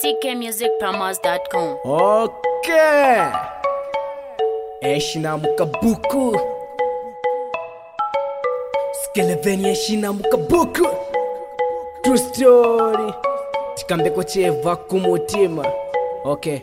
ckmusicpromos.com. Okay. Eshina mukabuku. Skeleveni eshina mukabuku. True story. Tikambeko cheva kumutima. Okay.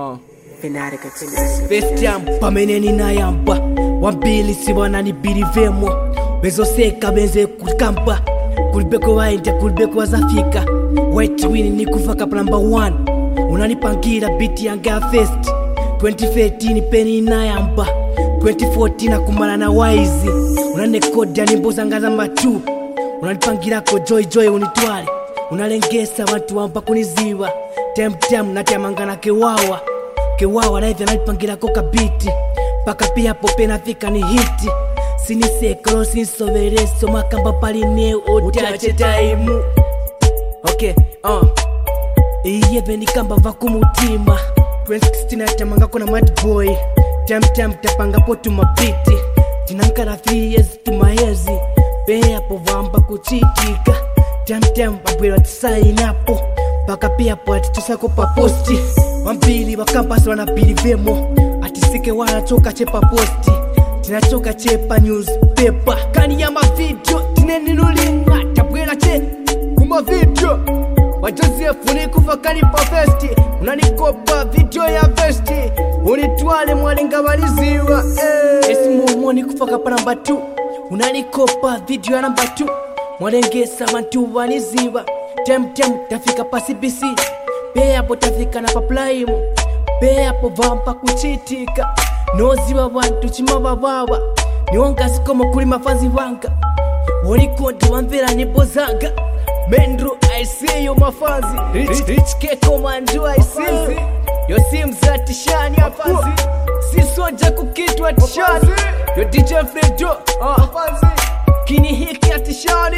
First time pamene ninayamba wambili siwanani bilivemo bezoseka benze kulikamba kulibeko waende kulibeko wazafika white win nikufaka number 1 unanipangira beat yange ya first 2013 peni inayamba 2014 akumana na wise unanekoda nimbo zanga za matu unanipangirako joy unitwale unalengesa watu wamba kuniziwa tem natyamangana kewawa live anayipangirako kabiti paka pia pope nafika ni hiti sinisekolo sinsovereso makamba paline utache taimu. Okay, iye venikamba vakumutima 2016 atamangako na mad boy tem tapanga potu mapiti tinankara 3 years tumahezi peapo vamba kuchitika tem babwela tisainapo paka pia po atitusako pa posti wambili wakampasi wanapili vemo atisike wanachoka chepa posti tinachoka chepa newspaper kani ya mavideo tineninulinga tabwela che kuma video wajosefu nikufa kani pa vesti unanikopa video ya vesti unitwale mwalinga waliziwa esi mumo nikufa kapa namba 2 unanikopa video ya namba 2 mwalengesa wantu waliziwa tem tafika pa CBC peapo tafika na pa Prime peapo vampa kuchitika noziwa wantu chimavawawa niwonga sikomo kuli mafazi wanga wonikonti wamvera nipo zanga Mendru I see you mafazi Rich Keko mandu I see yo simza tishani afazi sisoja kukitwa tishani yo DJ Fredo kini hiki ya tishani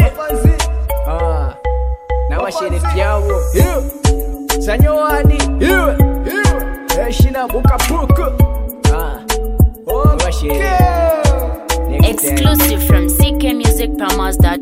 na washiriki yao Sanyowani Eshina mukabuku Exclusive from ckmusicpromos.com.